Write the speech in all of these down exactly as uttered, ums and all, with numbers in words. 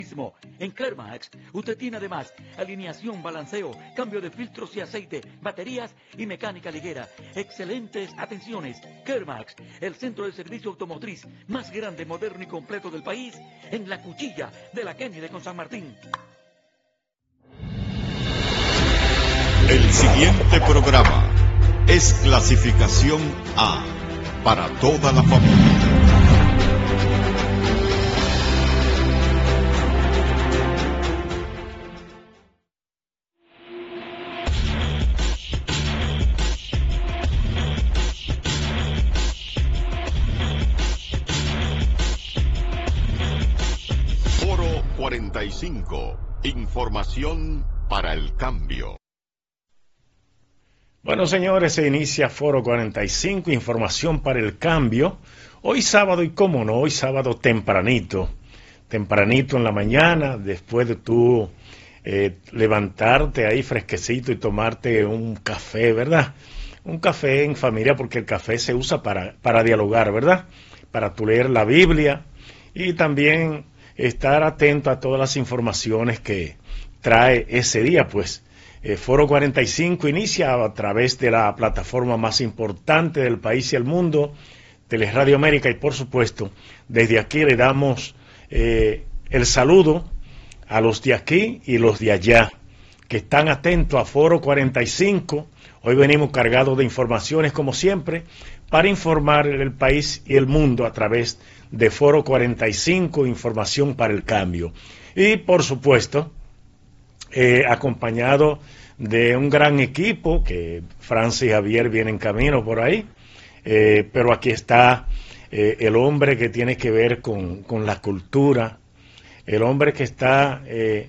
En Clermax, usted tiene además alineación, balanceo, cambio de filtros y aceite, baterías y mecánica ligera. Excelentes atenciones. Clermax, el centro de servicio automotriz más grande, moderno y completo del país, en la cuchilla de la Kennedy con San Martín. El siguiente programa es clasificación A, para toda la familia. cuarenta y cinco. Información para el cambio. Bueno, señores, se inicia Foro cuarenta y cinco, Información para el cambio. Hoy sábado, y cómo no, hoy sábado tempranito, tempranito en la mañana, después de tú eh, levantarte ahí fresquecito y tomarte un café, ¿verdad? Un café en familia, porque el café se usa para, para dialogar, ¿verdad? Para tú leer la Biblia y también estar atento a todas las informaciones que trae ese día, pues. Eh, Foro cuarenta y cinco inicia a través de la plataforma más importante del país y el mundo, Teleradio América, y por supuesto, desde aquí le damos eh, el saludo a los de aquí y los de allá, que están atentos a Foro cuarenta y cinco. Hoy venimos cargados de informaciones, como siempre, para informar el país y el mundo a través de Foro cuarenta y cinco, Información para el Cambio. Y, por supuesto, eh, acompañado de un gran equipo, que Francis y Javier vienen en camino por ahí, eh, pero aquí está eh, el hombre que tiene que ver con, con la cultura, el hombre que está eh,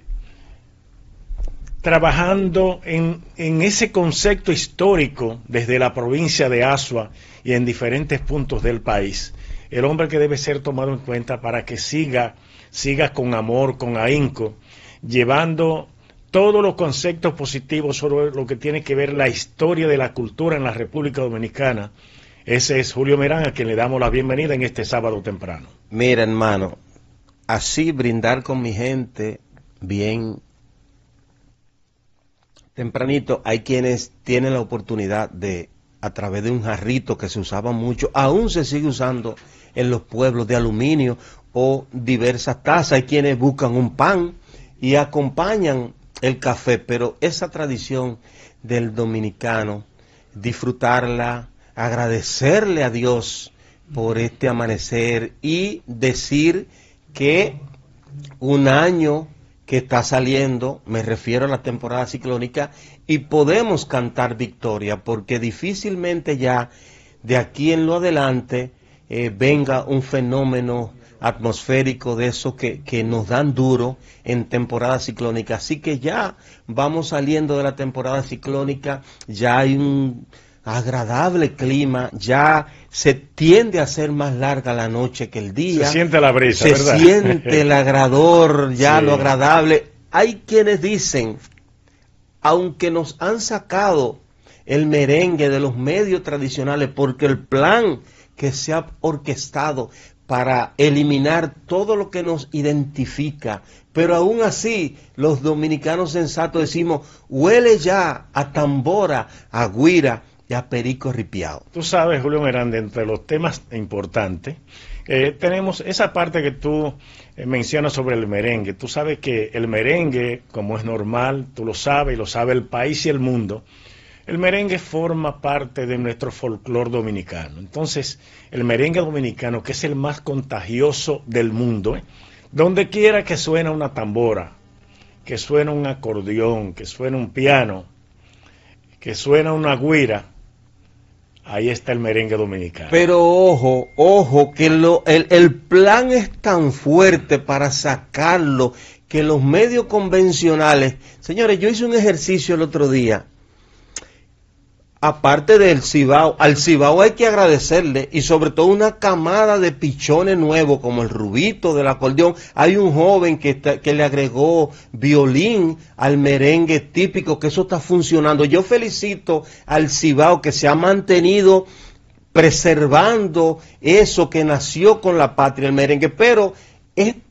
trabajando en, en ese concepto histórico desde la provincia de Azua y en diferentes puntos del país, el hombre que debe ser tomado en cuenta para que siga, siga con amor, con ahínco, llevando todos los conceptos positivos sobre lo que tiene que ver la historia de la cultura en la República Dominicana. Ese es Julio Merán, a quien le damos la bienvenida en este sábado temprano. Mira, hermano, así brindar con mi gente bien tempranito. Hay quienes tienen la oportunidad de, a través de un jarrito que se usaba mucho, aún se sigue usando en los pueblos, de aluminio o diversas tazas. Hay quienes buscan un pan y acompañan el café, pero esa tradición del dominicano, disfrutarla, agradecerle a Dios por este amanecer y decir que un año que está saliendo, me refiero a la temporada ciclónica, y podemos cantar victoria, porque difícilmente ya de aquí en lo adelante eh, venga un fenómeno atmosférico de esos que, que nos dan duro en temporada ciclónica. Así que ya vamos saliendo de la temporada ciclónica, ya hay un agradable clima, ya se tiende a hacer más larga la noche que el día. Se siente la brisa, se ¿verdad? Se siente el agrador, ya sí, lo agradable. Hay quienes dicen, aunque nos han sacado el merengue de los medios tradicionales, porque el plan que se ha orquestado para eliminar todo lo que nos identifica, pero aún así los dominicanos sensatos decimos, huele ya a tambora, a guira y a perico ripiao. Tú sabes, Julio Miranda, entre los temas importantes, eh, tenemos esa parte que tú eh, mencionas sobre el merengue. Tú sabes que el merengue, como es normal, tú lo sabes y lo sabe el país y el mundo, el merengue forma parte de nuestro folclore dominicano. Entonces, el merengue dominicano, que es el más contagioso del mundo, ¿eh? Donde quiera que suena una tambora, que suena un acordeón, que suena un piano, que suena una güira, ahí está el merengue dominicano. Pero ojo, ojo, que lo, el, el plan es tan fuerte para sacarlo, que los medios convencionales... Señores, yo hice un ejercicio el otro día. Aparte del Cibao, al Cibao hay que agradecerle, y sobre todo una camada de pichones nuevos como el Rubito del acordeón. Hay un joven que, está, que le agregó violín al merengue típico, que eso está funcionando. Yo felicito al Cibao, que se ha mantenido preservando eso que nació con la patria, el merengue, pero es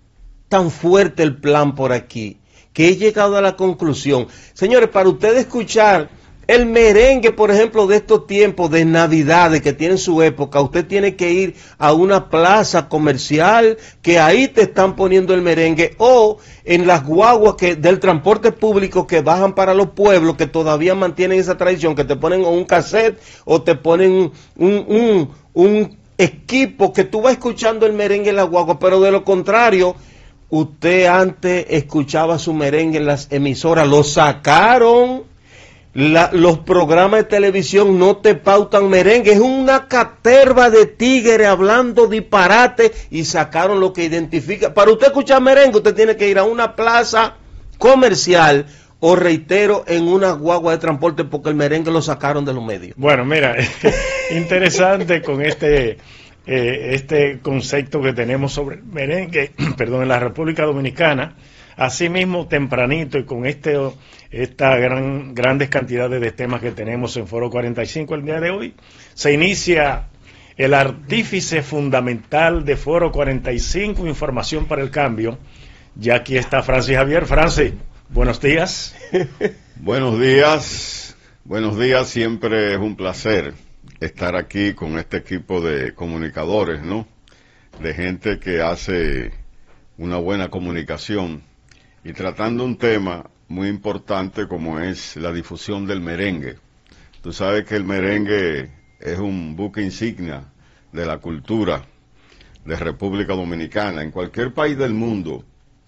tan fuerte el plan por aquí, que he llegado a la conclusión. Señores, para ustedes escuchar el merengue, por ejemplo, de estos tiempos de Navidades que tienen su época, usted tiene que ir a una plaza comercial que ahí te están poniendo el merengue, o en las guaguas que del transporte público que bajan para los pueblos que todavía mantienen esa tradición, que te ponen un cassette o te ponen un, un, un, un equipo que tú vas escuchando el merengue en la guagua, pero de lo contrario, usted antes escuchaba su merengue en las emisoras, lo sacaron. La, los programas de televisión no te pautan merengue, es una caterva de tigres hablando disparate y sacaron lo que identifica. Para usted escuchar merengue, usted tiene que ir a una plaza comercial o, reitero, en una guagua de transporte, porque el merengue lo sacaron de los medios. Bueno, mira, interesante con este eh, este concepto que tenemos sobre el merengue, perdón, en la República Dominicana. Asimismo, tempranito y con este esta gran grandes cantidades de temas que tenemos en Foro cuarenta y cinco el día de hoy, se inicia el artífice fundamental de Foro cuarenta y cinco, Información para el Cambio. Ya aquí está Francis Javier. Francis, buenos días. Buenos días, buenos días, siempre es un placer estar aquí con este equipo de comunicadores, ¿no? De gente que hace una buena comunicación y tratando un tema muy importante como es la difusión del merengue. Tú sabes que el merengue es un buque insignia de la cultura de República Dominicana. En cualquier país del mundo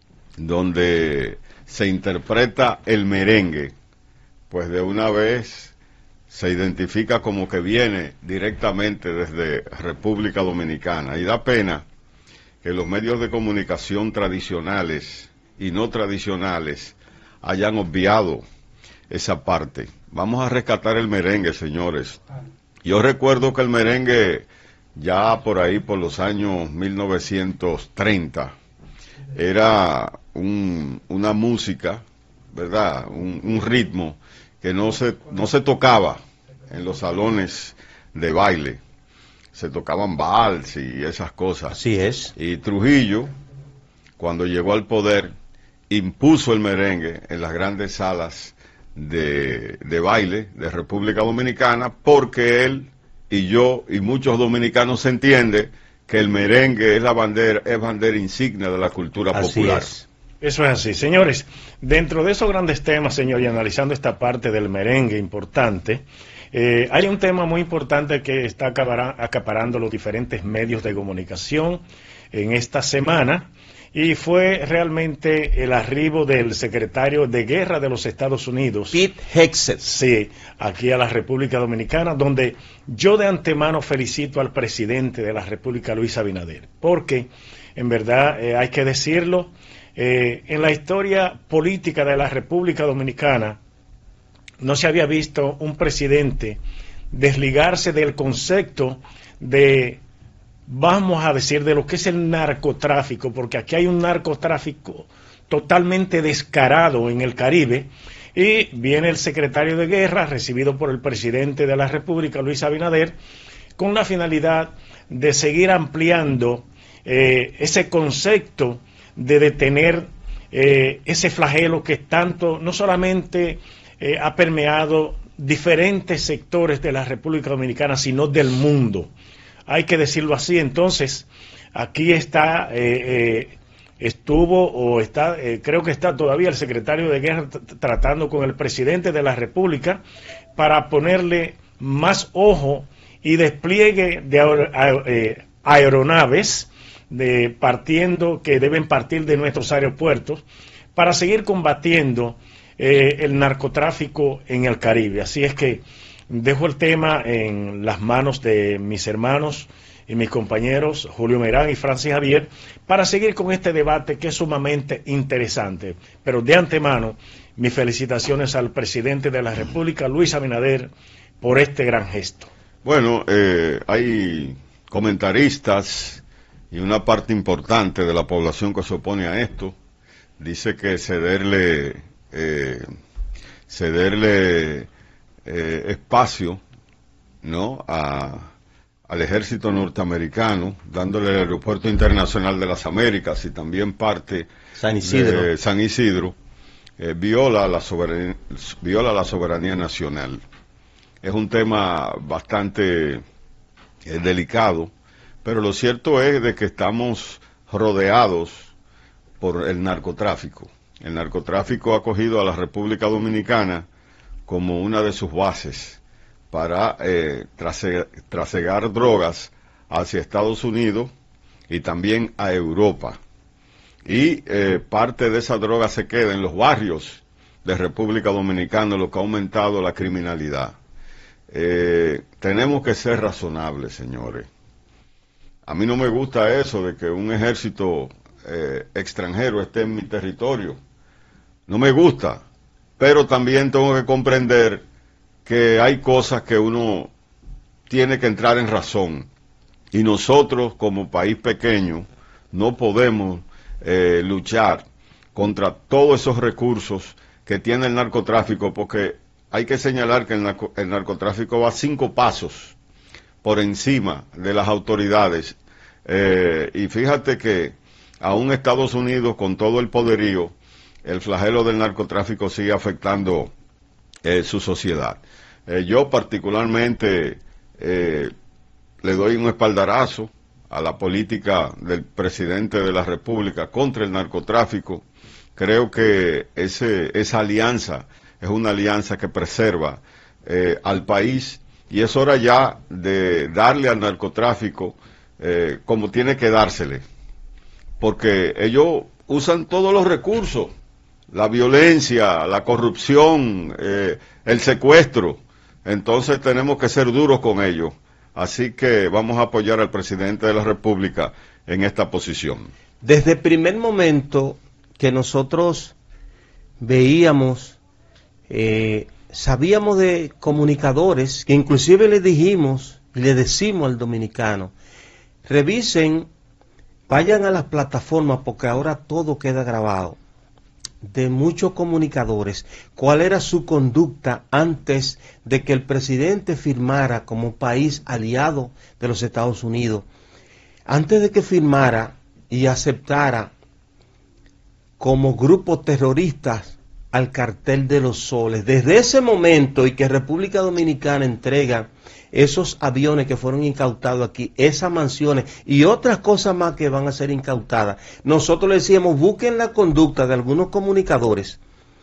donde se interpreta el merengue, pues de una vez se identifica como que viene directamente desde República Dominicana. Y da pena que los medios de comunicación tradicionales y no tradicionales hayan obviado esa parte. Vamos a rescatar el merengue, señores. Yo recuerdo que el merengue, ya por ahí, por los años mil novecientos treinta, era un, una música, ¿verdad? Un, un ritmo que no se, no se tocaba en los salones de baile. Se tocaban vals y esas cosas. Así es. Y Trujillo, cuando llegó al poder, impuso el merengue en las grandes salas de, de baile de República Dominicana, porque él y yo y muchos dominicanos se entiende que el merengue es la bandera, es bandera insignia de la cultura Así popular. es. Eso es así, señores. Dentro de esos grandes temas, señor, y analizando esta parte del merengue importante, eh, hay un tema muy importante que está acapara, acaparando los diferentes medios de comunicación en esta semana, y fue realmente el arribo del secretario de Guerra de los Estados Unidos, Pete Hegseth. Sí, aquí a la República Dominicana, donde yo de antemano felicito al presidente de la República, Luis Abinader, porque en verdad eh, hay que decirlo, eh, en la historia política de la República Dominicana no se había visto un presidente desligarse del concepto de, vamos a decir, de lo que es el narcotráfico, porque aquí hay un narcotráfico totalmente descarado en el Caribe, y viene el secretario de Guerra, recibido por el presidente de la República, Luis Abinader, con la finalidad de seguir ampliando eh, ese concepto de detener eh, ese flagelo que tanto, no solamente eh, ha permeado diferentes sectores de la República Dominicana, sino del mundo. Hay que decirlo así. Entonces, aquí está, eh, eh, estuvo o está, eh, creo que está todavía el secretario de Guerra tratando con el presidente de la República para ponerle más ojo y despliegue de aer eh, aeronaves de partiendo que deben partir de nuestros aeropuertos para seguir combatiendo eh, el narcotráfico en el Caribe. Así es que dejo el tema en las manos de mis hermanos y mis compañeros Julio Merán y Francis Javier para seguir con este debate que es sumamente interesante. Pero de antemano, mis felicitaciones al presidente de la República, Luis Abinader, por este gran gesto. Bueno, eh, hay comentaristas y una parte importante de la población que se opone a esto. Dice que cederle, eh, cederle eh, espacio, ¿no?, a al ejército norteamericano, dándole el Aeropuerto Internacional de las Américas y también parte San Isidro, de San Isidro, eh, viola la soberanía, viola la soberanía nacional. Es un tema bastante eh, delicado, pero lo cierto es de que estamos rodeados por el narcotráfico. El narcotráfico ha cogido a la República Dominicana como una de sus bases para eh, trase, trasegar drogas hacia Estados Unidos y también a Europa. Y eh, parte de esa droga se queda en los barrios de República Dominicana, lo que ha aumentado la criminalidad. Eh, tenemos que ser razonables, señores. A mí no me gusta eso de que un ejército eh, extranjero esté en mi territorio. No me gusta, pero también tengo que comprender que hay cosas que uno tiene que entrar en razón. Y nosotros, como país pequeño, no podemos eh, luchar contra todos esos recursos que tiene el narcotráfico, porque hay que señalar que el, narco, el narcotráfico va cinco pasos por encima de las autoridades. Eh, y fíjate que aún Estados Unidos, con todo el poderío, el flagelo del narcotráfico sigue afectando eh, su sociedad. Eh, yo particularmente eh, le doy un espaldarazo a la política del presidente de la República contra el narcotráfico. Creo que ese, esa alianza es una alianza que preserva eh, al país, y es hora ya de darle al narcotráfico eh, como tiene que dársele, porque ellos usan todos los recursos, la violencia, la corrupción, eh, el secuestro. Entonces tenemos que ser duros con ellos. Así que vamos a apoyar al presidente de la República en esta posición. Desde el primer momento que nosotros veíamos, eh, sabíamos de comunicadores que inclusive le dijimos y le decimos al dominicano, revisen, vayan a las plataformas porque ahora todo queda grabado, de muchos comunicadores, cuál era su conducta antes de que el presidente firmara como país aliado de los Estados Unidos, antes de que firmara y aceptara como grupo terrorista al cartel de los soles. Desde ese momento, y que República Dominicana entrega esos aviones que fueron incautados aquí, esas mansiones y otras cosas más que van a ser incautadas, nosotros le decíamos, busquen la conducta de algunos comunicadores,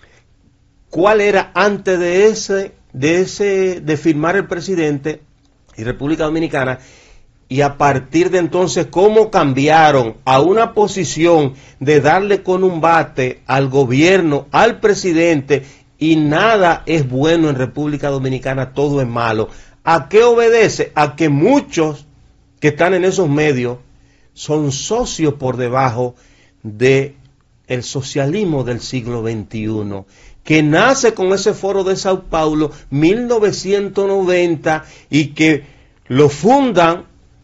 cuál era antes de ese, de ese, de firmar el presidente y República Dominicana, y a partir de entonces cómo cambiaron a una posición de darle con un bate al gobierno, al presidente, y nada es bueno en República Dominicana, todo es malo. ¿A qué obedece? A que muchos que están en esos medios son socios por debajo de el socialismo del siglo veintiuno, que nace con ese foro de Sao Paulo mil novecientos noventa y que lo fundan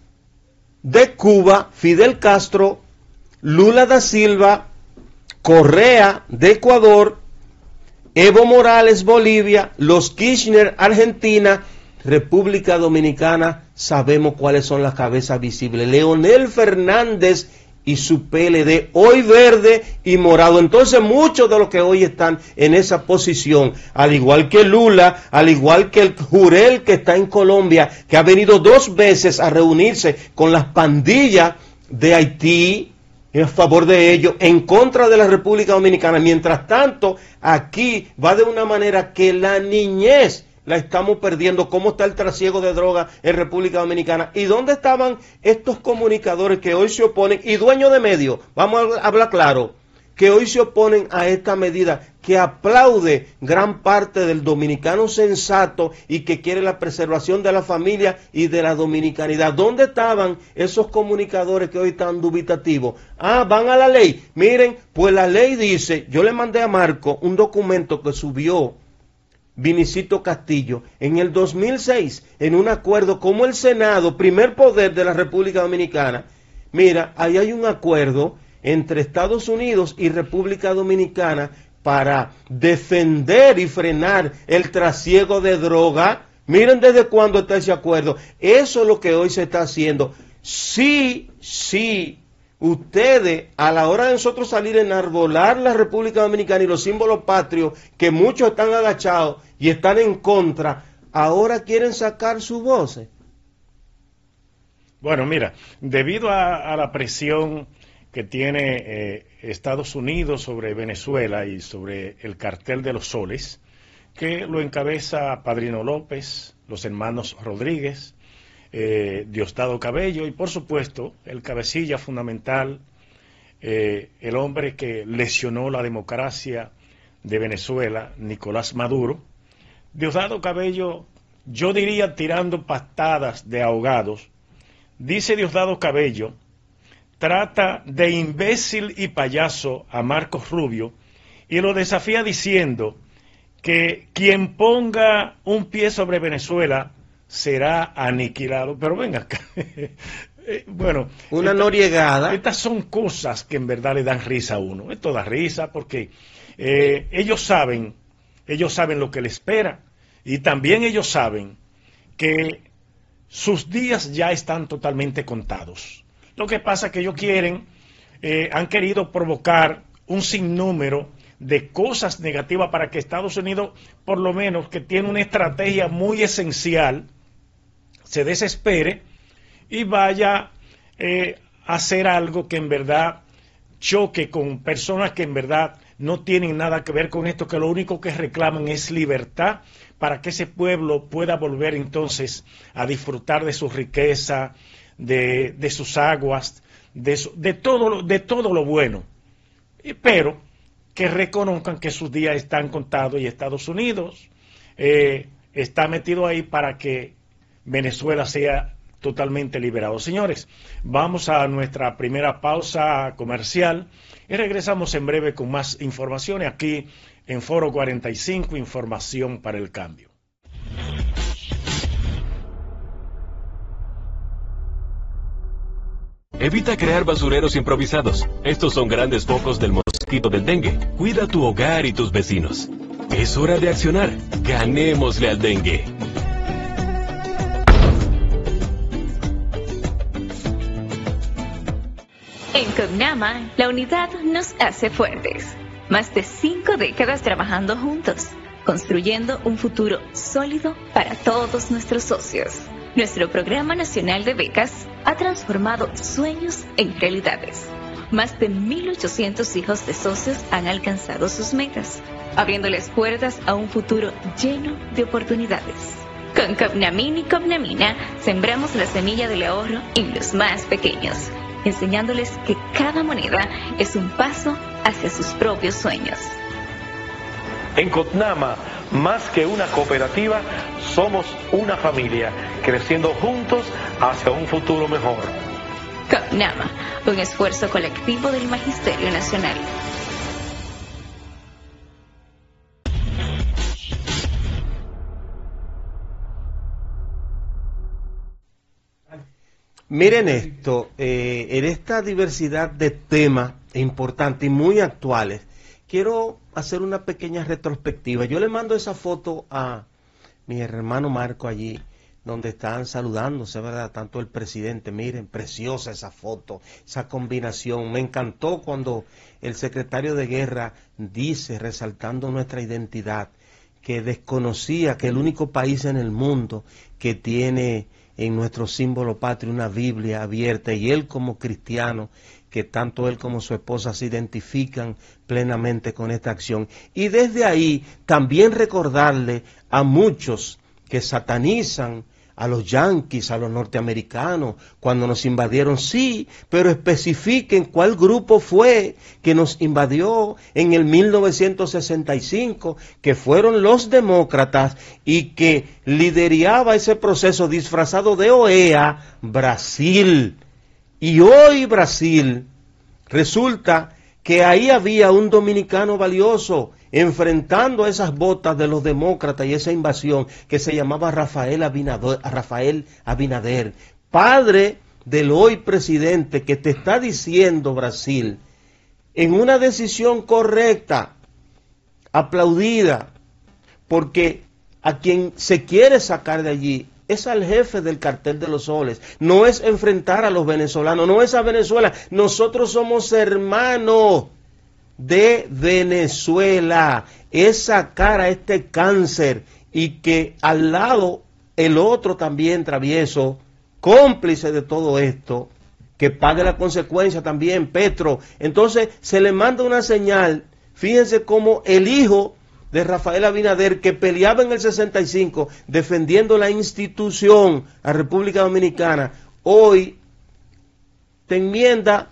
de Cuba Fidel Castro, Lula da Silva, Correa de Ecuador, Evo Morales Bolivia, los Kirchner Argentina, República Dominicana, sabemos cuáles son las cabezas visibles. Leonel Fernández y su P L D, hoy verde y morado. Entonces muchos de los que hoy están en esa posición, al igual que Lula, al igual que el Jurel que está en Colombia, que ha venido dos veces a reunirse con las pandillas de Haití, en favor de ellos, en contra de la República Dominicana. Mientras tanto, aquí va de una manera que la niñez la estamos perdiendo. ¿Cómo está el trasiego de drogas en República Dominicana? ¿Y dónde estaban estos comunicadores que hoy se oponen, y dueños de medios, vamos a hablar claro, que hoy se oponen a esta medida, que aplaude gran parte del dominicano sensato y que quiere la preservación de la familia y de la dominicanidad? ¿Dónde estaban esos comunicadores que hoy están dubitativos? Ah, van a la ley. Miren, pues la ley dice, yo le mandé a Marco un documento que subió Vinicito Castillo en el dos mil seis, en un acuerdo como el Senado, primer poder de la República Dominicana. Mira, ahí hay un acuerdo entre Estados Unidos y República Dominicana para defender y frenar el trasiego de droga Miren desde cuándo está ese acuerdo. Eso es lo que hoy se está haciendo. Sí, sí, ustedes, a la hora de nosotros salir a enarbolar la República Dominicana y los símbolos patrios, que muchos están agachados y están en contra, ahora quieren sacar su voz. Bueno, mira, debido a, a la presión que tiene eh, Estados Unidos sobre Venezuela y sobre el cartel de los soles, que lo encabeza Padrino López, los hermanos Rodríguez, eh, Diosdado Cabello y por supuesto el cabecilla fundamental, eh, el hombre que lesionó la democracia de Venezuela, Nicolás Maduro. Diosdado Cabello, yo diría tirando patadas de ahogados, dice Diosdado Cabello, trata de imbécil y payaso a Marcos Rubio y lo desafía diciendo que quien ponga un pie sobre Venezuela será aniquilado. Pero venga acá. Bueno, una esta, noriegada. Estas son cosas que en verdad le dan risa a uno. Esto da risa porque eh, ellos saben, ellos saben lo que les espera y también ellos saben que sus días ya están totalmente contados. Lo que pasa es que ellos quieren, eh, han querido provocar un sinnúmero de cosas negativas para que Estados Unidos, por lo menos, que tiene una estrategia muy esencial, se desespere y vaya eh, a hacer algo que en verdad choque con personas que en verdad no tienen nada que ver con esto, que lo único que reclaman es libertad para que ese pueblo pueda volver entonces a disfrutar de su riqueza, de, de sus aguas, de, su, de, todo, de todo lo bueno. Pero que reconozcan que sus días están contados y Estados Unidos eh, está metido ahí para que Venezuela sea totalmente liberado. Señores, vamos a nuestra primera pausa comercial y regresamos en breve con más informaciones aquí en Foro cuarenta y cinco, Información para el Cambio. Evita crear basureros improvisados. Estos son grandes focos del mosquito del dengue. Cuida tu hogar y tus vecinos. Es hora de accionar. Ganémosle al dengue. En Cognaman, la unidad nos hace fuertes. Más de cinco décadas trabajando juntos, construyendo un futuro sólido para todos nuestros socios. Nuestro Programa Nacional de Becas ha transformado sueños en realidades. Más de mil ochocientos hijos de socios han alcanzado sus metas, abriéndoles puertas a un futuro lleno de oportunidades. Con Cognamin y Cognamina sembramos la semilla del ahorro en los más pequeños, enseñándoles que cada moneda es un paso hacia sus propios sueños. En Cotnama, más que una cooperativa, somos una familia, creciendo juntos hacia un futuro mejor. Cotnama, un esfuerzo colectivo del Magisterio Nacional. Miren esto, eh, en esta diversidad de temas importantes y muy actuales, quiero hacer una pequeña retrospectiva. Yo le mando esa foto a mi hermano Marco allí, donde están saludándose, ¿verdad? Tanto el presidente, miren, preciosa esa foto, esa combinación. Me encantó cuando el secretario de Guerra dice, resaltando nuestra identidad, que desconocía que el único país en el mundo que tiene en nuestro símbolo patrio una Biblia abierta, y él como cristiano, que tanto él como su esposa se identifican plenamente con esta acción. Y desde ahí también recordarle a muchos que satanizan a los yanquis, a los norteamericanos, cuando nos invadieron, sí, pero especifiquen cuál grupo fue que nos invadió en el mil novecientos sesenta y cinco, que fueron los demócratas y que lideraba ese proceso disfrazado de O E A, Brasil. Y hoy Brasil, resulta que ahí había un dominicano valioso enfrentando a esas botas de los demócratas y esa invasión, que se llamaba Rafael Abinader, Rafael Abinader, padre del hoy presidente, que te está diciendo Brasil, en una decisión correcta, aplaudida, porque a quien se quiere sacar de allí es al jefe del cartel de los soles. No es enfrentar a los venezolanos, no es a Venezuela. Nosotros somos hermanos de Venezuela. Es sacar a este cáncer y que al lado el otro también travieso, cómplice de todo esto, que pague la consecuencia también, Petro. Entonces se le manda una señal. Fíjense cómo el hijo de Rafael Abinader, que peleaba en el sesenta y cinco defendiendo la institución a República Dominicana, hoy te enmienda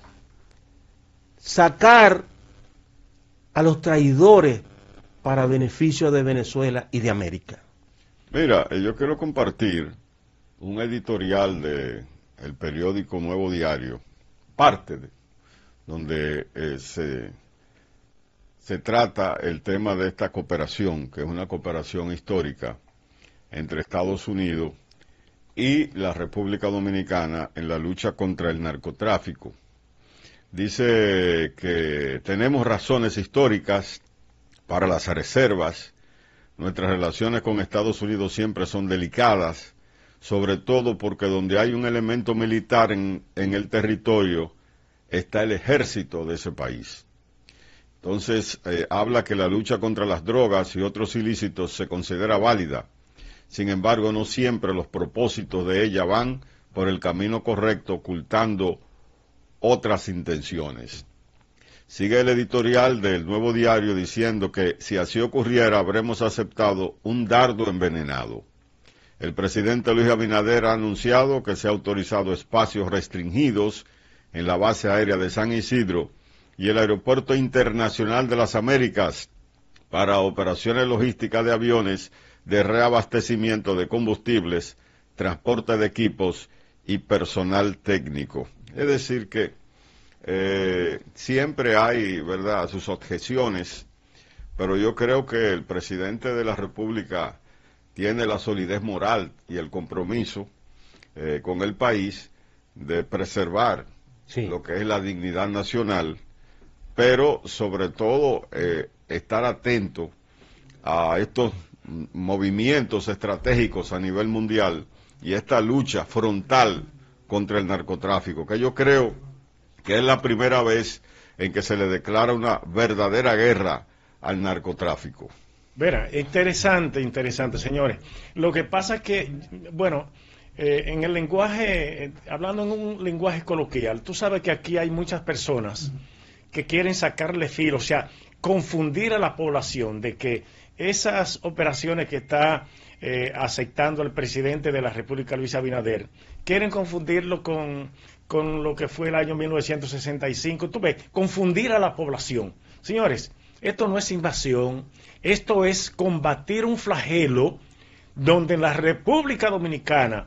sacar a los traidores para beneficio de Venezuela y de América. Mira, yo quiero compartir un editorial de el periódico Nuevo Diario, parte de, donde eh, se, se trata el tema de esta cooperación, que es una cooperación histórica entre Estados Unidos y la República Dominicana en la lucha contra el narcotráfico. Dice que tenemos razones históricas para las reservas. Nuestras relaciones con Estados Unidos siempre son delicadas, sobre todo porque donde hay un elemento militar en, en el territorio está el ejército de ese país. Entonces, eh, habla que la lucha contra las drogas y otros ilícitos se considera válida. Sin embargo, no siempre los propósitos de ella van por el camino correcto, ocultando otras intenciones. Sigue el editorial del Nuevo Diario diciendo que si así ocurriera habremos aceptado un dardo envenenado. El presidente Luis Abinader ha anunciado que se ha autorizado espacios restringidos en la base aérea de San Isidro y el Aeropuerto Internacional de las Américas para operaciones logísticas de aviones de reabastecimiento de combustibles, transporte de equipos y personal técnico. Es decir que eh, siempre hay, ¿verdad?, sus objeciones, pero yo creo que el presidente de la República tiene la solidez moral y el compromiso eh, con el país de preservar sí. lo que es la dignidad nacional, pero sobre todo eh, estar atento a estos movimientos estratégicos a nivel mundial y esta lucha frontal contra el narcotráfico, que yo creo que es la primera vez en que se le declara una verdadera guerra al narcotráfico. Verá, interesante, interesante, señores. Lo que pasa es que, bueno, eh, en el lenguaje, eh, hablando en un lenguaje coloquial, tú sabes que aquí hay muchas personas que quieren sacarle filo, o sea, confundir a la población de que esas operaciones que está eh, aceptando el presidente de la República, Luis Abinader, quieren confundirlo con, con lo que fue el año mil novecientos sesenta y cinco. Tú ves, confundir a la población. Señores, esto no es invasión, esto es combatir un flagelo donde en la República Dominicana,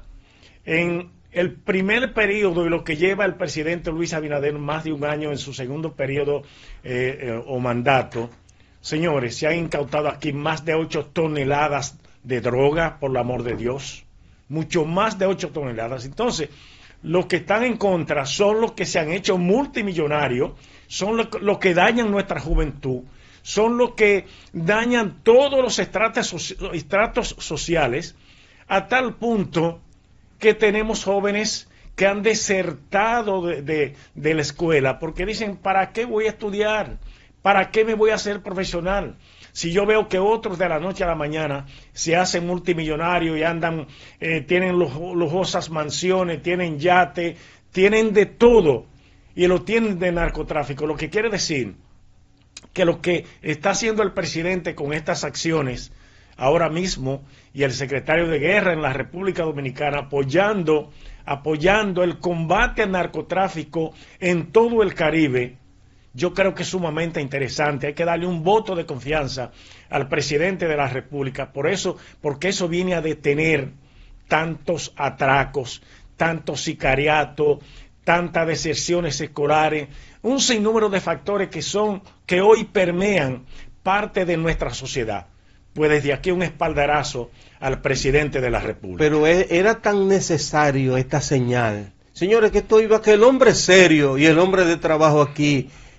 en el primer periodo y lo que lleva el presidente Luis Abinader más de un año en su segundo periodo eh, eh, o mandato, señores, se han incautado aquí más de ocho toneladas de droga, por el amor de Dios, mucho más de ocho toneladas. Entonces, los que están en contra son los que se han hecho multimillonarios, son los, los que dañan nuestra juventud, son los que dañan todos los estratos, estratos sociales, a tal punto que tenemos jóvenes que han desertado de, de, de la escuela porque dicen, ¿para qué voy a estudiar? ¿Para qué me voy a hacer profesional? Si yo veo que otros de la noche a la mañana se hacen multimillonarios y andan, eh, tienen lujosas mansiones, tienen yate, tienen de todo y lo tienen de narcotráfico, lo que quiere decir que lo que está haciendo el presidente con estas acciones ahora mismo y el secretario de Guerra en la República Dominicana apoyando, apoyando el combate al narcotráfico en todo el Caribe, yo creo que es sumamente interesante. Hay que darle un voto de confianza al presidente de la República, por eso, porque eso viene a detener tantos atracos, tanto sicariato, tantas deserciones escolares, un sinnúmero de factores que son, que hoy permean parte de nuestra sociedad. Pues desde aquí un espaldarazo al presidente de la República. Pero era tan necesario esta señal. Señores, que esto iba, que el hombre serio y el hombre de trabajo aquí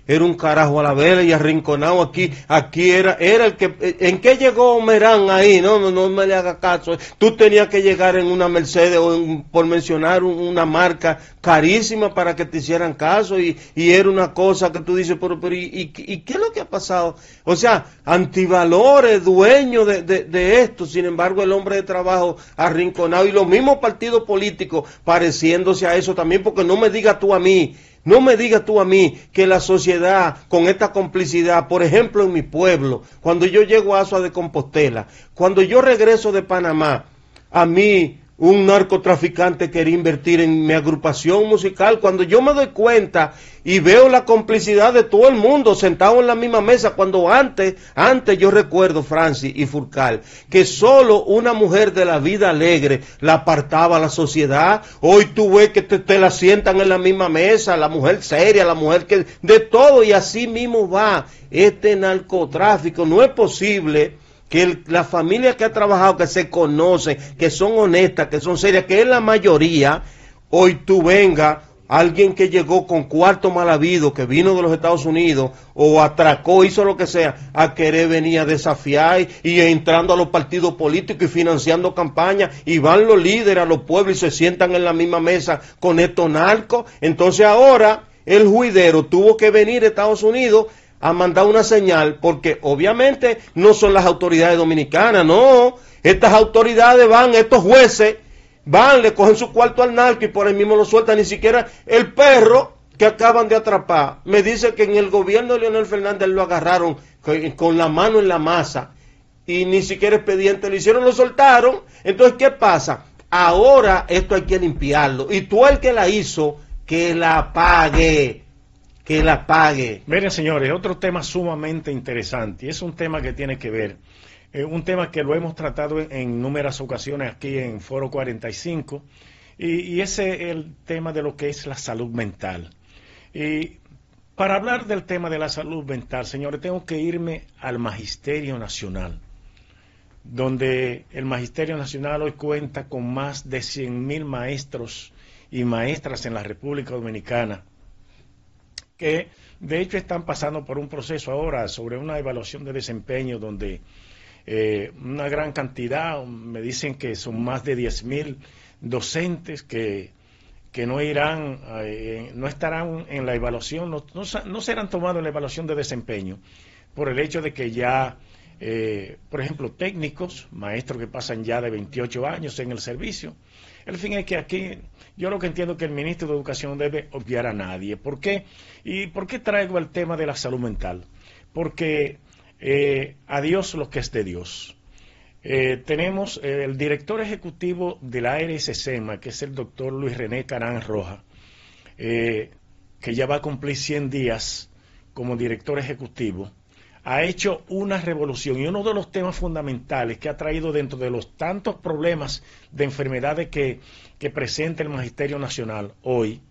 era un carajo a la vela y arrinconado aquí, aquí era, era el que, ¿en qué llegó Merán ahí? No, no, no me le haga caso. Tú tenías que llegar en una Mercedes o en, por mencionar una marca carísima para que te hicieran caso y, y era una cosa que tú dices, pero, pero ¿y, y, y qué es lo que ha pasado? O sea, antivalores, dueño de, de, de esto, sin embargo el hombre de trabajo arrinconado y los mismos partidos políticos pareciéndose a eso también, porque no me digas tú a mí, no me digas tú a mí que la sociedad con esta complicidad, por ejemplo en mi pueblo, cuando yo llego a Asua de Compostela, cuando yo regreso de Panamá, a mí un narcotraficante quería invertir en mi agrupación musical, cuando yo me doy cuenta y veo la complicidad de todo el mundo sentado en la misma mesa, cuando antes, antes yo recuerdo, Francis y Furcal, que solo una mujer de la vida alegre la apartaba a la sociedad. Hoy tú ves que te, te la sientan en la misma mesa, la mujer seria, la mujer que, de todo, y así mismo va este narcotráfico. No es posible que el, la familia que ha trabajado, que se conoce, que son honestas, que son serias, que es la mayoría, hoy tú venga alguien que llegó con cuarto mal habido, que vino de los Estados Unidos, o atracó, hizo lo que sea, a querer venir a desafiar, y, y entrando a los partidos políticos y financiando campañas, y van los líderes a los pueblos y se sientan en la misma mesa con estos narcos. Entonces ahora el juidero tuvo que venir a Estados Unidos a mandar una señal, porque obviamente no son las autoridades dominicanas, no, estas autoridades van, estos jueces van, le cogen su cuarto al narco y por ahí mismo lo sueltan. Ni siquiera el perro que acaban de atrapar, me dice que en el gobierno de Leonel Fernández lo agarraron con la mano en la masa y ni siquiera expediente le hicieron, lo soltaron. Entonces, ¿qué pasa? Ahora esto hay que limpiarlo, y tú el que la hizo, que la pague, que la pague. Miren, señores, otro tema sumamente interesante, y es un tema que tiene que ver, eh, un tema que lo hemos tratado en, en numerosas ocasiones aquí en Foro cuarenta y cinco, y, y ese es el tema de lo que es la salud mental. Y para hablar del tema de la salud mental, señores, tengo que irme al Magisterio Nacional, donde el Magisterio Nacional hoy cuenta con más de cien mil maestros y maestras en la República Dominicana, que de hecho están pasando por un proceso ahora sobre una evaluación de desempeño donde eh, una gran cantidad, me dicen que son más de diez mil docentes que, que no irán, eh, no estarán en la evaluación, no, no, no serán tomados en la evaluación de desempeño por el hecho de que ya, eh, por ejemplo, técnicos, maestros que pasan ya de veintiocho años en el servicio. El fin es que aquí yo lo que entiendo es que el ministro de Educación debe obviar a nadie. ¿Por qué? ¿Y por qué traigo el tema de la salud mental? Porque eh, a Dios lo que es de Dios. Eh, tenemos eh, el director ejecutivo de la A R S SEMA, que es el doctor Luis René Carán Roja, eh, que ya va a cumplir cien días como director ejecutivo. Ha hecho una revolución, y uno de los temas fundamentales que ha traído dentro de los tantos problemas de enfermedades que, que presenta el Magisterio Nacional hoy,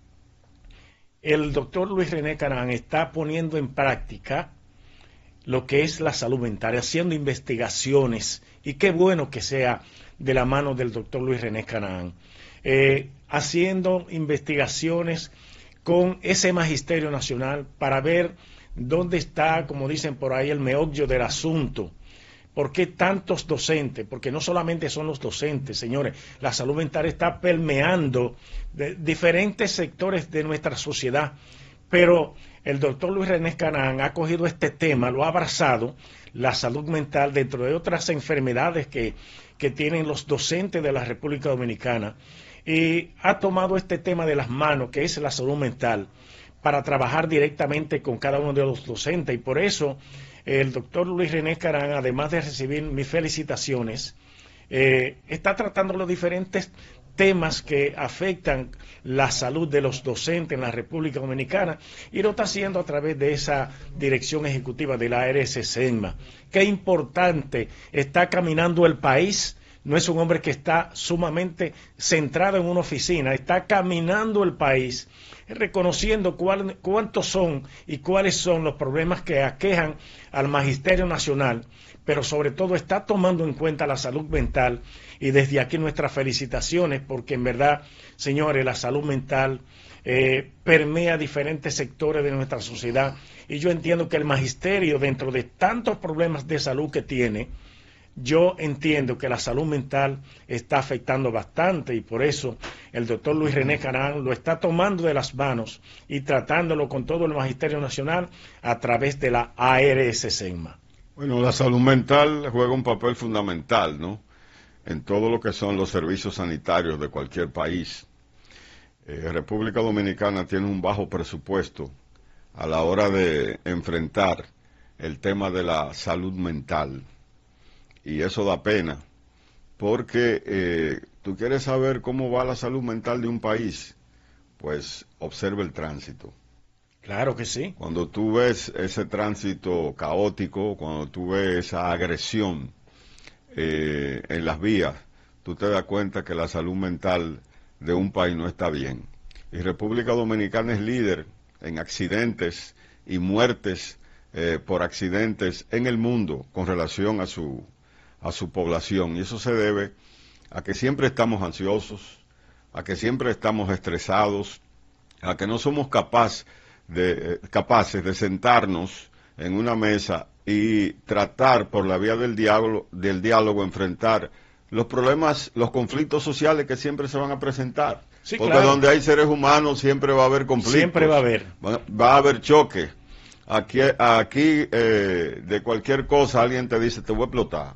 el doctor Luis René Carán está poniendo en práctica lo que es la salud mental, haciendo investigaciones, y qué bueno que sea de la mano del doctor Luis René Carán, eh, haciendo investigaciones con ese Magisterio Nacional para ver dónde está, como dicen por ahí, el meollo del asunto. ¿Por qué tantos docentes? Porque no solamente son los docentes, señores, la salud mental está permeando de diferentes sectores de nuestra sociedad, pero el doctor Luis René Carán ha cogido este tema, lo ha abrazado, la salud mental, dentro de otras enfermedades que, que tienen los docentes de la República Dominicana, y ha tomado este tema de las manos, que es la salud mental, para trabajar directamente con cada uno de los docentes. Y por eso el doctor Luis René Carán, además de recibir mis felicitaciones, eh, está tratando los diferentes temas que afectan la salud de los docentes en la República Dominicana, y lo está haciendo a través de esa dirección ejecutiva de la A R S SEMA. Qué importante está caminando el país. No es un hombre que está sumamente centrado en una oficina, está caminando el país, reconociendo cuál, cuántos son y cuáles son los problemas que aquejan al Magisterio Nacional, pero sobre todo está tomando en cuenta la salud mental, y desde aquí nuestras felicitaciones, porque en verdad, señores, la salud mental eh, permea diferentes sectores de nuestra sociedad, y yo entiendo que el magisterio, dentro de tantos problemas de salud que tiene, yo entiendo que la salud mental está afectando bastante, y por eso el doctor Luis René Canán lo está tomando de las manos y tratándolo con todo el Magisterio Nacional a través de la A R S SENMA. Bueno, la salud mental juega un papel fundamental, ¿no?, en todo lo que son los servicios sanitarios de cualquier país. Eh, República Dominicana tiene un bajo presupuesto a la hora de enfrentar el tema de la salud mental. Y eso da pena, porque eh, tú quieres saber cómo va la salud mental de un país, pues observa el tránsito. Claro que sí. Cuando tú ves ese tránsito caótico, cuando tú ves esa agresión eh, en las vías, tú te das cuenta que la salud mental de un país no está bien. Y República Dominicana es líder en accidentes y muertes eh, por accidentes en el mundo con relación a su a su población, y eso se debe a que siempre estamos ansiosos, a que siempre estamos estresados, a que no somos capaz de, eh, capaces de sentarnos en una mesa y tratar por la vía del diálogo, del diálogo enfrentar los problemas, los conflictos sociales que siempre se van a presentar. Sí, porque claro. Donde hay seres humanos siempre va a haber conflictos. Siempre va a haber. Va, va a haber choque. Aquí, aquí eh, de cualquier cosa alguien te dice, te voy a explotar.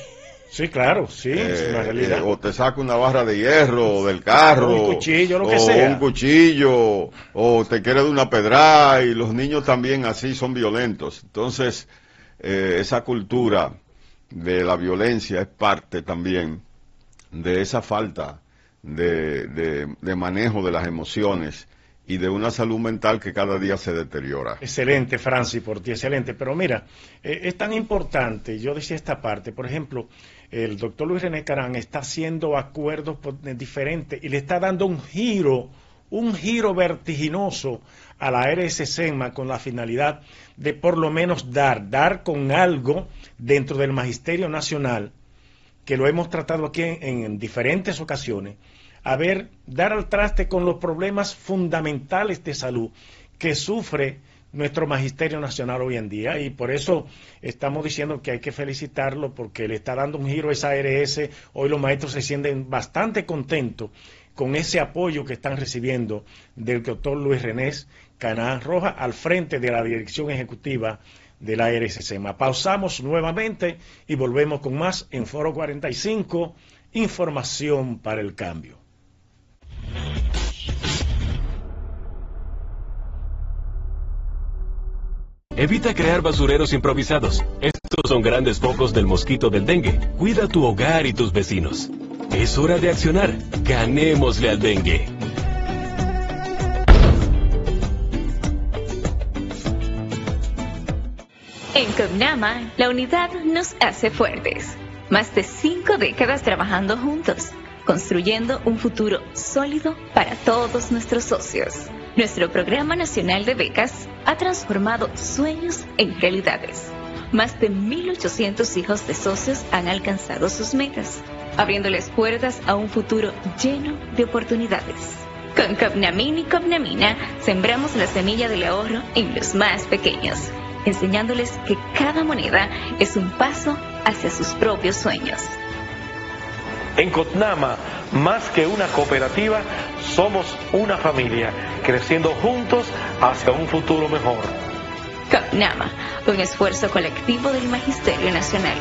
Sí, claro, sí, Eh, es una realidad. eh, o te saca una barra de hierro del carro, un cuchillo, lo que o sea. un cuchillo, o te quiere de una pedrada, y los niños también así son violentos. Entonces, eh, esa cultura de la violencia es parte también de esa falta de, de, de manejo de las emociones y de una salud mental que cada día se deteriora. Excelente, Francis, por ti, excelente. Pero mira, eh, es tan importante, yo decía esta parte, por ejemplo, el doctor Luis René Canán está haciendo acuerdos diferentes y le está dando un giro, un giro vertiginoso a la A R S SENMA con la finalidad de por lo menos dar, dar con algo dentro del Magisterio Nacional, que lo hemos tratado aquí en, en diferentes ocasiones, a ver, dar al traste con los problemas fundamentales de salud que sufre nuestro Magisterio Nacional hoy en día, y por eso estamos diciendo que hay que felicitarlo porque le está dando un giro a esa A R S. Hoy los maestros se sienten bastante contentos con ese apoyo que están recibiendo del doctor Luis René Canán Rojas al frente de la dirección ejecutiva de la A R S SENMA. Pausamos nuevamente y volvemos con más en Foro cuarenta y cinco, información para el cambio. Evita crear basureros improvisados. Estos son grandes focos del mosquito del dengue. Cuida tu hogar y tus vecinos. Es hora de accionar. Ganémosle al dengue. En COPNAMA, la unidad nos hace fuertes. Más de cinco décadas trabajando juntos, construyendo un futuro sólido para todos nuestros socios. Nuestro Programa Nacional de Becas ha transformado sueños en realidades. Más de mil ochocientos hijos de socios han alcanzado sus metas, abriéndoles puertas a un futuro lleno de oportunidades. Con COPNAMIN y COPNAMINA sembramos la semilla del ahorro en los más pequeños, enseñándoles que cada moneda es un paso hacia sus propios sueños. En COPNAMA, más que una cooperativa, somos una familia, creciendo juntos hacia un futuro mejor. COPNAMA, un esfuerzo colectivo del Magisterio Nacional.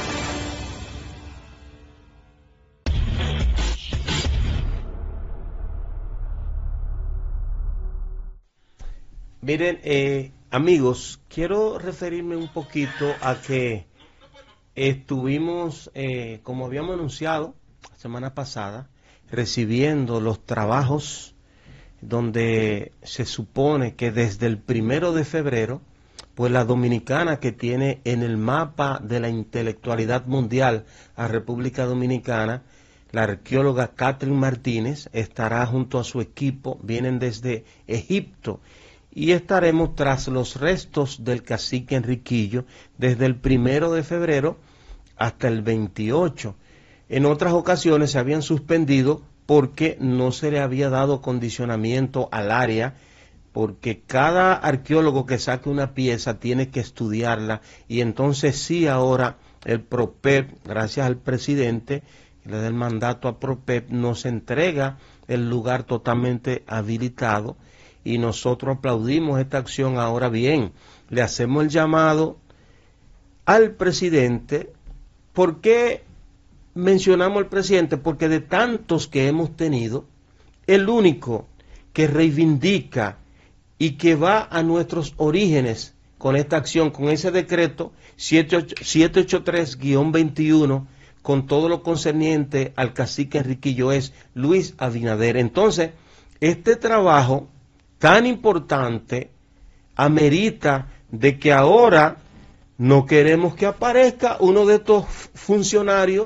Miren, eh, amigos, quiero referirme un poquito a que estuvimos, eh, como habíamos anunciado la semana pasada, recibiendo los trabajos donde se supone que desde el primero de febrero, pues la dominicana que tiene en el mapa de la intelectualidad mundial a República Dominicana, la arqueóloga Catherine Martínez, estará junto a su equipo, vienen desde Egipto, y estaremos tras los restos del cacique Enriquillo desde el primero de febrero hasta el veintiocho. En otras ocasiones se habían suspendido porque no se le había dado condicionamiento al área, porque cada arqueólogo que saque una pieza tiene que estudiarla, y entonces sí ahora el PROPEP, gracias al presidente, que le da el mandato a PROPEP, nos entrega el lugar totalmente habilitado, y nosotros aplaudimos esta acción. Ahora bien, le hacemos el llamado al presidente. ¿Por qué mencionamos al presidente? Porque de tantos que hemos tenido, el único que reivindica y que va a nuestros orígenes con esta acción, con ese decreto setecientos ochenta y tres guión veintiuno, con todo lo concerniente al cacique Enriquillo, es Luis Abinader. Entonces, este trabajo tan importante amerita de que ahora no queremos que aparezca uno de estos funcionarios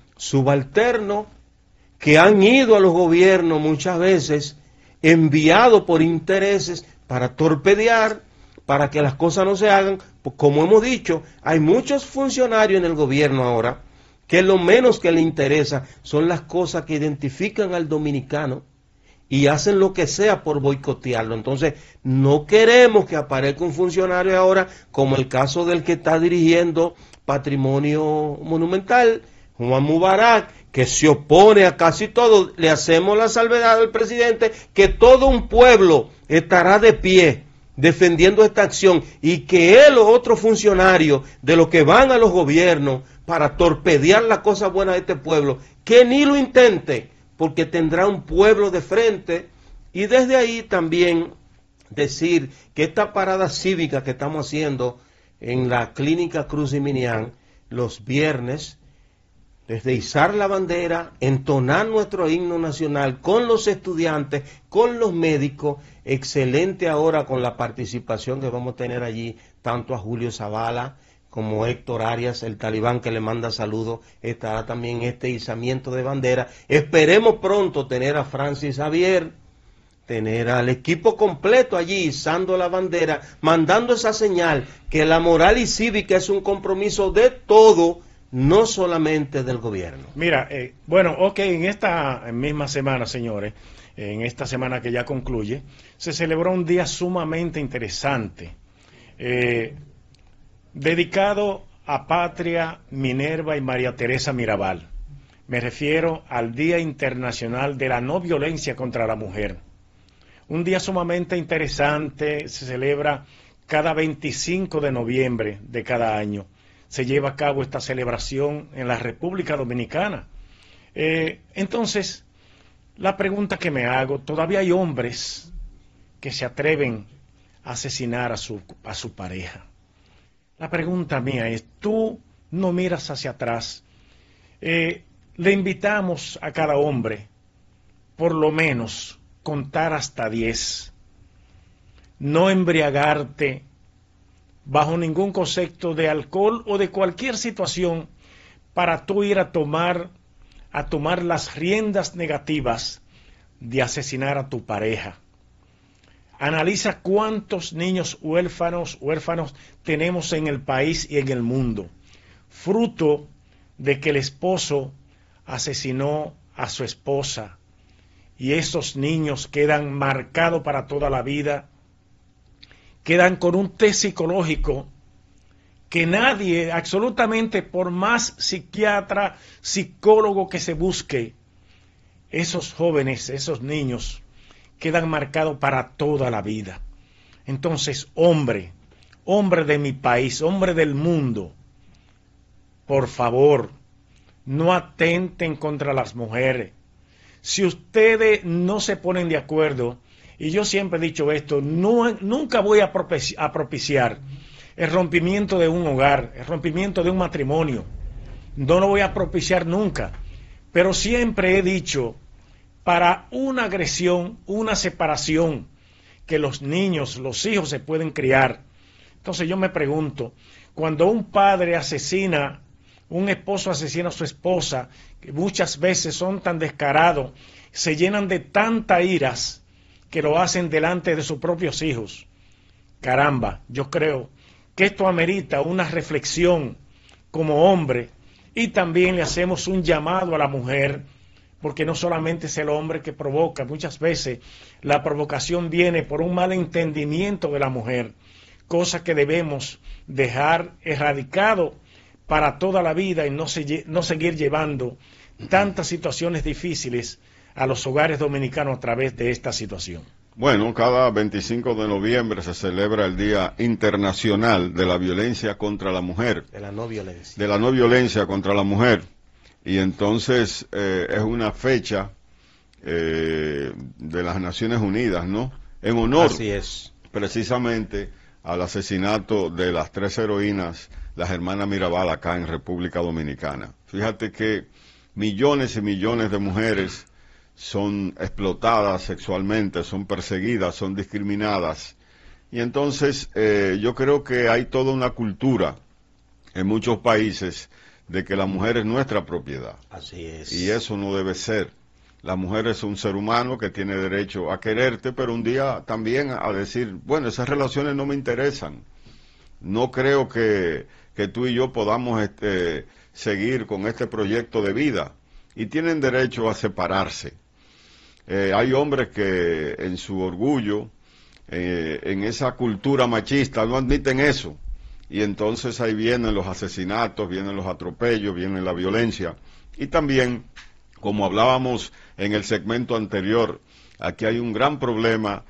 subalternos que han ido a los gobiernos muchas veces enviados por intereses para torpedear, para que las cosas no se hagan. Como hemos dicho, hay muchos funcionarios en el gobierno ahora que lo menos que le interesa son las cosas que identifican al dominicano y hacen lo que sea por boicotearlo. Entonces, no queremos que aparezca un funcionario ahora, como el caso del que está dirigiendo Patrimonio Monumental, Juan Mubarak, que se opone a casi todo. Le hacemos la salvedad al presidente que todo un pueblo estará de pie defendiendo esta acción, y que él o otro funcionario de los que van a los gobiernos para torpedear las cosas buenas de este pueblo, que ni lo intente, porque tendrá un pueblo de frente. Y desde ahí también decir que esta parada cívica que estamos haciendo en la Clínica Cruz y Minián los viernes, desde izar la bandera, entonar nuestro himno nacional con los estudiantes, con los médicos, excelente ahora con la participación que vamos a tener allí, tanto a Julio Zavala como Héctor Arias, el talibán que le manda saludos, estará también este izamiento de bandera. Esperemos pronto tener a Francis Javier, tener al equipo completo allí izando la bandera, mandando esa señal que la moral y cívica es un compromiso de todo, no solamente del gobierno. Mira, eh, bueno, ok, en esta misma semana, señores, en esta semana que ya concluye, se celebró un día sumamente interesante, eh, dedicado a Patria, Minerva y María Teresa Mirabal. Me refiero al Día Internacional de la No Violencia contra la Mujer. Un día sumamente interesante, se celebra cada veinticinco de noviembre de cada año. Se lleva a cabo esta celebración en la República Dominicana. Eh, entonces, la pregunta que me hago, todavía hay hombres que se atreven a asesinar a su, a su pareja. La pregunta mía es, tú no miras hacia atrás. Eh, le invitamos a cada hombre, por lo menos, contar hasta diez. No embriagarte bajo ningún concepto de alcohol o de cualquier situación para tú ir a tomar, a tomar las riendas negativas de asesinar a tu pareja. Analiza cuántos niños huérfanos, huérfanos tenemos en el país y en el mundo, fruto de que el esposo asesinó a su esposa, y esos niños quedan marcados para toda la vida, quedan con un test psicológico que nadie, absolutamente por más psiquiatra, psicólogo que se busque, esos jóvenes, esos niños, quedan marcados para toda la vida. Entonces, hombre, hombre de mi país, hombre del mundo, por favor, no atenten contra las mujeres. Si ustedes no se ponen de acuerdo, y yo siempre he dicho esto, no, nunca voy a propiciar, a propiciar el rompimiento de un hogar, el rompimiento de un matrimonio. No lo voy a propiciar nunca. Pero siempre he dicho, para una agresión, una separación, que los niños, los hijos se pueden criar. Entonces yo me pregunto, cuando un padre asesina, un esposo asesina a su esposa, que muchas veces son tan descarados, se llenan de tanta iras, que lo hacen delante de sus propios hijos. Caramba, yo creo que esto amerita una reflexión como hombre, y también le hacemos un llamado a la mujer porque no solamente es el hombre que provoca, muchas veces la provocación viene por un mal entendimiento de la mujer, cosa que debemos dejar erradicado para toda la vida y no, se, no seguir llevando tantas situaciones difíciles a los hogares dominicanos a través de esta situación. Bueno, cada veinticinco de noviembre se celebra el Día Internacional de la Violencia contra la Mujer. De la no violencia. De la no violencia contra la mujer. Y entonces eh, es una fecha eh, de las Naciones Unidas, ¿no? En honor, así es, precisamente al asesinato de las tres heroínas, las hermanas Mirabal, acá en República Dominicana. Fíjate que millones y millones de mujeres son explotadas sexualmente, son perseguidas, son discriminadas. Y entonces eh, yo creo que hay toda una cultura en muchos países de que la mujer es nuestra propiedad. Así es. Y eso no debe ser. La mujer es un ser humano que tiene derecho a quererte, pero un día también a decir, bueno, esas relaciones no me interesan. No creo que, que tú y yo podamos este, seguir con este proyecto de vida. Y tienen derecho a separarse. Eh, hay hombres que en su orgullo, eh, en esa cultura machista, no admiten eso. Y entonces ahí vienen los asesinatos, vienen los atropellos, viene la violencia. Y también, como hablábamos en el segmento anterior, aquí hay un gran problema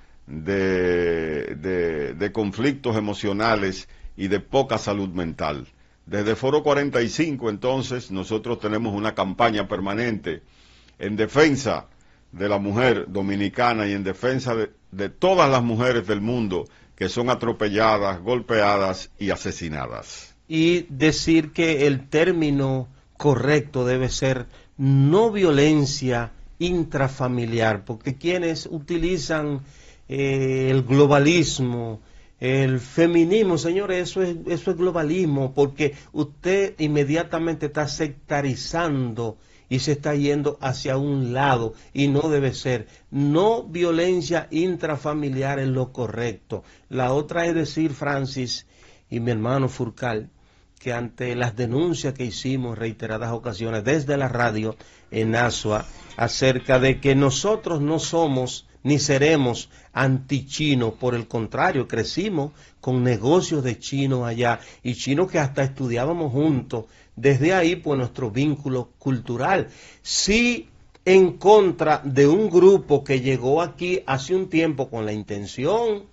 de, de, de conflictos emocionales y de poca salud mental. Desde Foro cuarenta y cinco, entonces, nosotros tenemos una campaña permanente en defensa de la mujer dominicana y en defensa de, de todas las mujeres del mundo que son atropelladas, golpeadas y asesinadas. Y decir que el término correcto debe ser no violencia intrafamiliar, porque quienes utilizan eh, el globalismo, el feminismo, señores, eso es, eso es globalismo, porque usted inmediatamente está sectarizando y se está yendo hacia un lado, y no debe ser. No violencia intrafamiliar es lo correcto. La otra es decir, Francis y mi hermano Furcal, que ante las denuncias que hicimos en reiteradas ocasiones desde la radio en Asua, acerca de que nosotros no somos ni seremos antichinos, por el contrario, crecimos con negocios de chinos allá, y chinos que hasta estudiábamos juntos. Desde ahí, pues, nuestro vínculo cultural. Sí, en contra de un grupo que llegó aquí hace un tiempo con la intención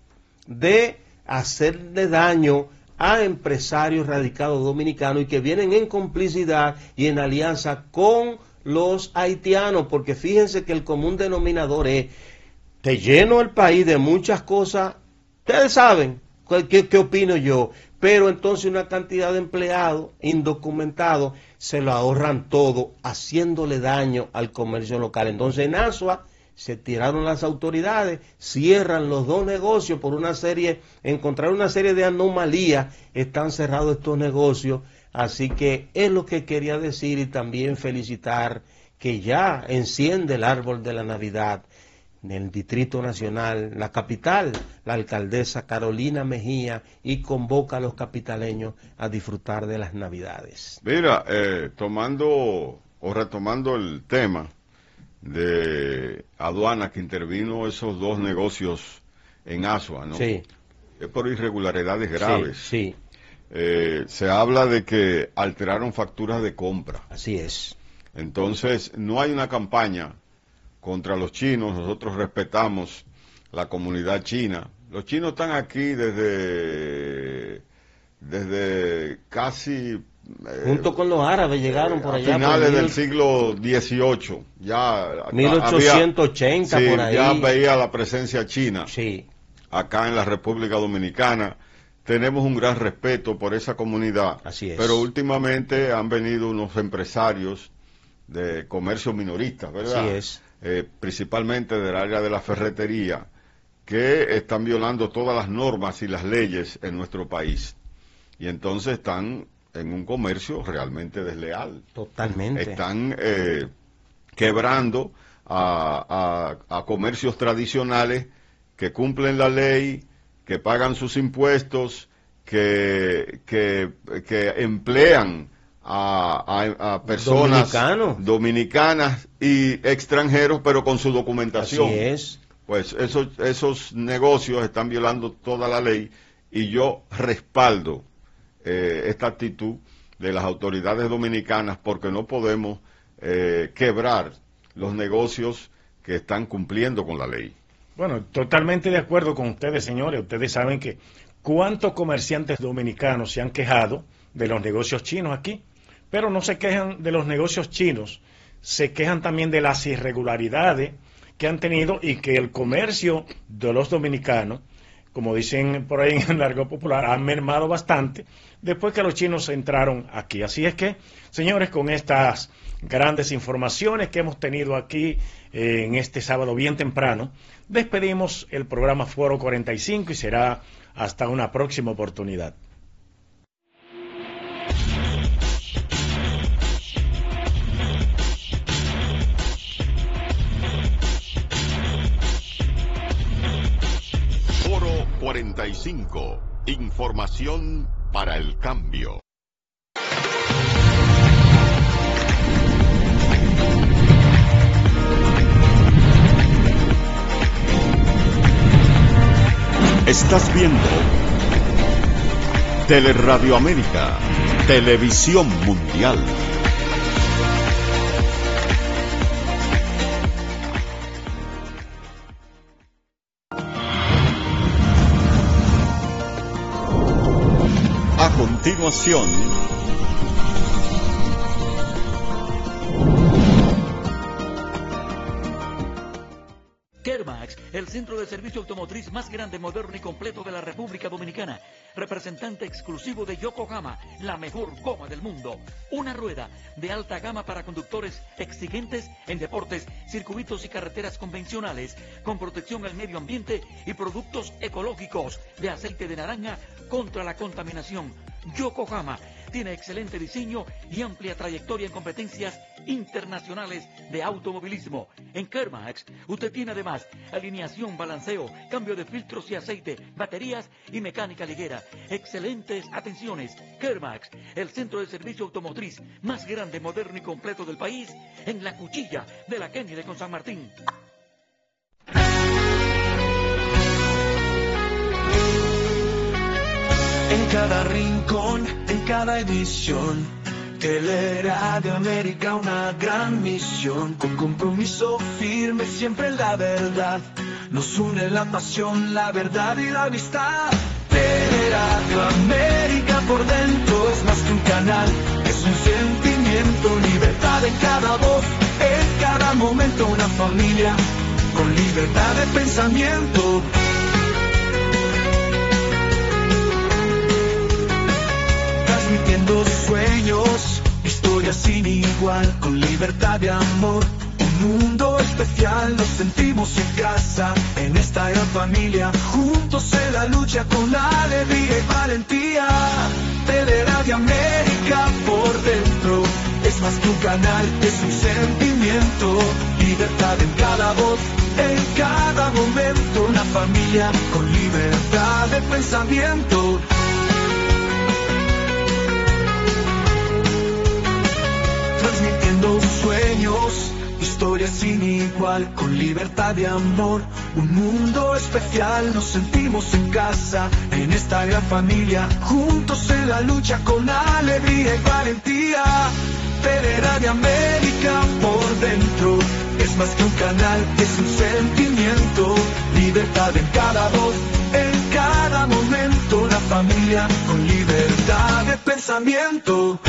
de hacerle daño a empresarios radicados dominicanos y que vienen en complicidad y en alianza con los haitianos, porque fíjense que el común denominador es, te lleno el país de muchas cosas, ustedes saben qué, qué opino yo, pero entonces una cantidad de empleados indocumentados se lo ahorran todo, haciéndole daño al comercio local. Entonces en Asua se tiraron las autoridades, cierran los dos negocios por una serie, encontrar una serie de anomalías, están cerrados estos negocios, así que es lo que quería decir, y también felicitar que ya enciende el árbol de la Navidad en el Distrito Nacional, la capital, la alcaldesa Carolina Mejía, y convoca a los capitaleños a disfrutar de las Navidades. Mira, eh, tomando o retomando el tema de aduana que intervino esos dos negocios en Asua, ¿no? Sí. Es por irregularidades graves. Sí, sí. Eh, se habla de que alteraron facturas de compra. Así es. Entonces, no hay una campaña contra los chinos. Nosotros respetamos la comunidad china. Los chinos están aquí desde desde casi eh, junto con los árabes llegaron por a allá finales por del mil... siglo dieciocho, ya mil ochocientos ochenta había, por sí, ahí ya veía la presencia china. Sí. Acá en la República Dominicana tenemos un gran respeto por esa comunidad. Así es. Pero últimamente han venido unos empresarios de comercio minorista, ¿verdad? Así es. Eh, principalmente del área de la ferretería, que están violando todas las normas y las leyes en nuestro país. Y entonces están en un comercio realmente desleal. Totalmente. Están eh, quebrando a, a, a comercios tradicionales que cumplen la ley, que pagan sus impuestos, que, que, que emplean a, a, a personas Dominicano. dominicanas y extranjeros, pero con su documentación. Así es. Pues esos, esos negocios están violando toda la ley y yo respaldo eh, esta actitud de las autoridades dominicanas porque no podemos eh, quebrar los negocios que están cumpliendo con la ley. Bueno, totalmente de acuerdo con ustedes, señores. Ustedes saben que cuántos comerciantes dominicanos se han quejado de los negocios chinos aquí, pero no se quejan de los negocios chinos, se quejan también de las irregularidades que han tenido y que el comercio de los dominicanos, como dicen por ahí en el argot popular, ha mermado bastante después que los chinos entraron aquí. Así es que, señores, con estas grandes informaciones que hemos tenido aquí eh, en este sábado bien temprano, despedimos el programa Foro cuarenta y cinco y será hasta una próxima oportunidad. Foro cuarenta y cinco. Información para el cambio. Estás viendo Teleradio América, Televisión Mundial. A continuación, Kermax, el centro de servicio automotriz más grande, moderno y completo de la República Dominicana. Representante exclusivo de Yokohama, la mejor goma del mundo. Una rueda de alta gama para conductores exigentes en deportes, circuitos y carreteras convencionales, con protección al medio ambiente y productos ecológicos de aceite de naranja contra la contaminación. Yokohama tiene excelente diseño y amplia trayectoria en competencias internacionales de automovilismo. En Kermax, usted tiene además alineación, balanceo, cambio de filtros y aceite, baterías y mecánica ligera. Excelentes atenciones. Kermax, el centro de servicio automotriz más grande, moderno y completo del país, en la cuchilla de la Kennedy con San Martín. En cada rincón, en cada edición, Teleradio América, una gran misión, con compromiso firme, siempre la verdad. Nos une la pasión, la verdad y la amistad. Teleradio América, por dentro es más que un canal, es un sentimiento, libertad en cada voz, en cada momento una familia, con libertad de pensamiento. Transmitiendo sueños, historias sin igual, con libertad de amor, un mundo especial, nos sentimos en casa, en esta gran familia, juntos en la lucha con alegría y valentía. Teleradio América, por dentro, es más que un canal, es un sentimiento, libertad en cada voz, en cada momento, una familia con libertad de pensamiento. Transmitiendo sueños, historias sin igual, con libertad de amor, un mundo especial, nos sentimos en casa, en esta gran familia, juntos en la lucha con alegría y valentía. Teleradio América, por dentro, es más que un canal, es un sentimiento, libertad en cada voz, en cada momento, una familia con libertad de pensamiento.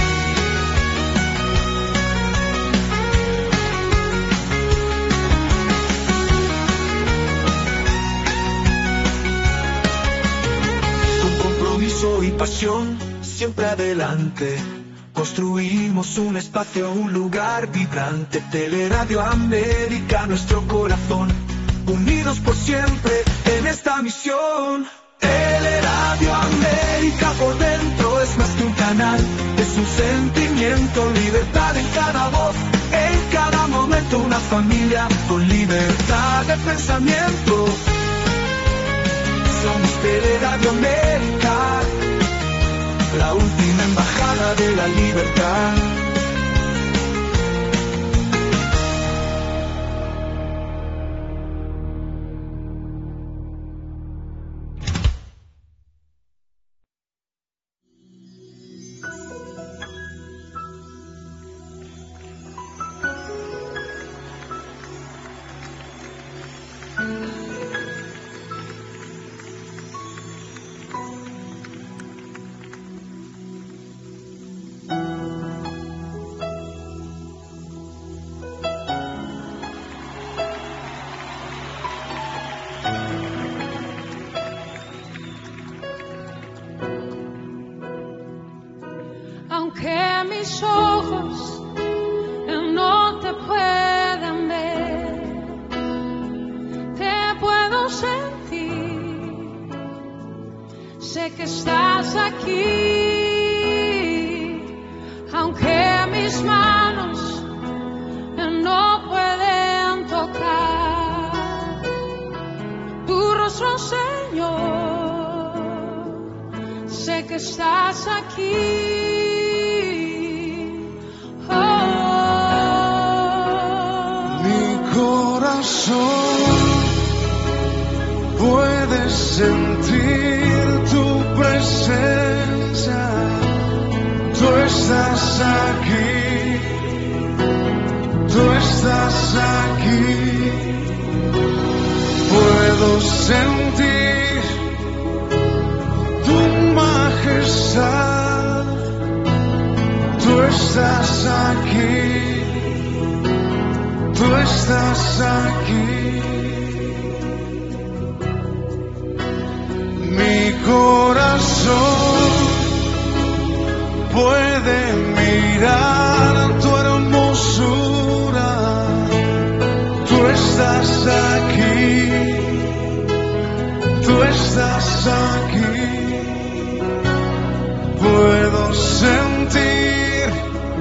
Y pasión, siempre adelante, construimos un espacio, un lugar vibrante. Teleradio América, nuestro corazón, unidos por siempre en esta misión. Teleradio América, por dentro es más que un canal, es un sentimiento, libertad en cada voz, en cada momento, una familia con libertad de pensamiento. Somos Teleradio América, la última embajada de la libertad. Aunque mis ojos no te puedan ver, te puedo sentir, sé que estás aquí. Aunque mis manos no pueden tocar tu rostro, Señor, sé que estás aquí. Puedes sentir tu presencia, tú estás aquí, tú estás aquí. Puedo sentir tu majestad, tú estás aquí, tú estás aquí. Mi corazón puede mirar tu hermosura, tú estás aquí, tú estás aquí. Puedo sentir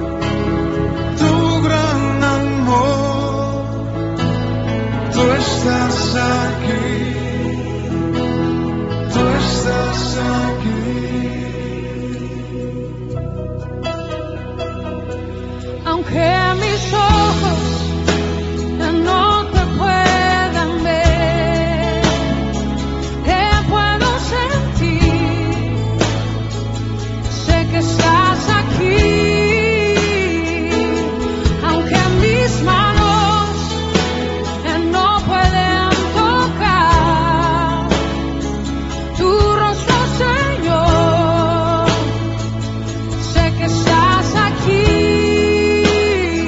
tu gran amor, tú estás aquí. Tú estás aquí. Aunque mis ojos no te puedan ver, te puedo sentir, sé que estás aquí. Aunque mis manos no pueden tocar tu rostro, Señor, sé que estás aquí.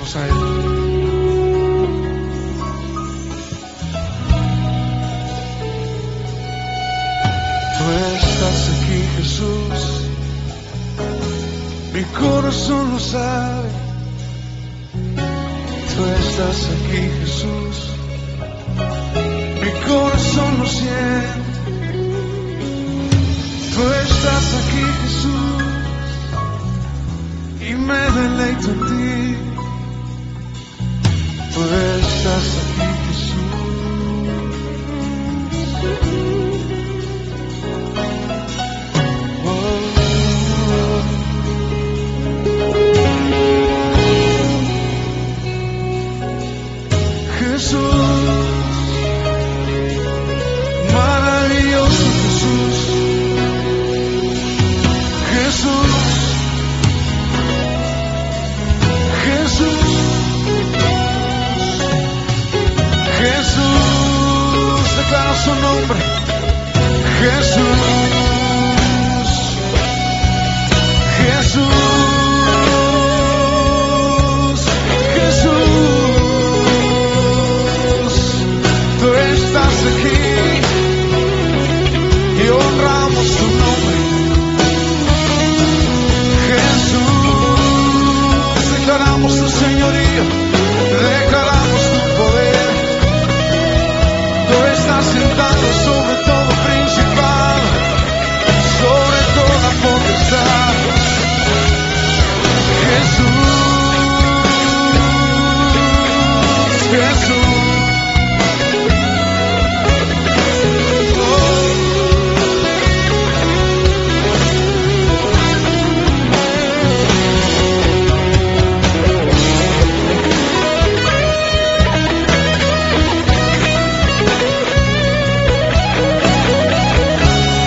adoramos a Él. Tú estás aquí, Jesús, mi corazón lo sabe. Tú estás aquí, Jesús, mi corazón lo siente. Tú estás aquí, Jesús, y me deleito en ti. Tú estás aquí, Jesús. Oh, oh. Jesús, maravilloso Jesús. Jesús, Jesús, Jesús, declara su nombre. Jesús, Jesús, Jesús, tú estás aquí y honramos tu nombre. Jesús, declaramos tu señorío, declaramos tu poder. Tú estás sentado